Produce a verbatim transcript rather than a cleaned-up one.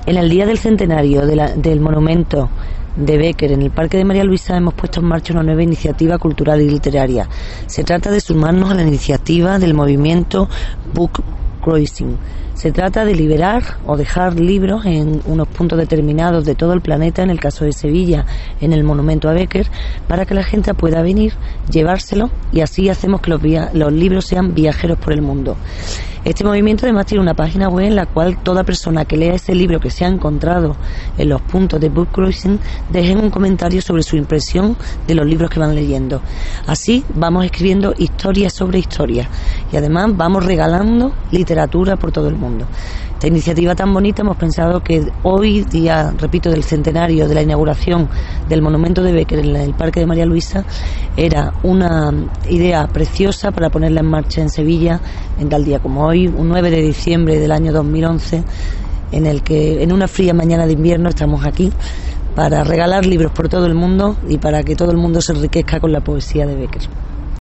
En el día del centenario de la, del monumento de Bécquer en el Parque de María Luisa hemos puesto en marcha una nueva iniciativa cultural y literaria. Se trata de sumarnos a la iniciativa del movimiento Book Crossing. Se trata de liberar o dejar libros en unos puntos determinados de todo el planeta, en el caso de Sevilla, en el monumento a Bécquer, para que la gente pueda venir, llevárselo, y así hacemos que los, via- los libros sean viajeros por el mundo. Este movimiento además tiene una página web en la cual toda persona que lea ese libro que se ha encontrado en los puntos de Book Crossing dejen un comentario sobre su impresión de los libros que van leyendo. Así vamos escribiendo historias sobre historias y además vamos regalando literatura por todo el mundo. Esta iniciativa tan bonita hemos pensado que hoy, día, repito, del centenario de la inauguración del monumento de Bécquer en el Parque de María Luisa, era una idea preciosa para ponerla en marcha en Sevilla en tal día como hoy, un nueve de diciembre del año dos mil once, en el que en una fría mañana de invierno estamos aquí para regalar libros por todo el mundo y para que todo el mundo se enriquezca con la poesía de Bécquer.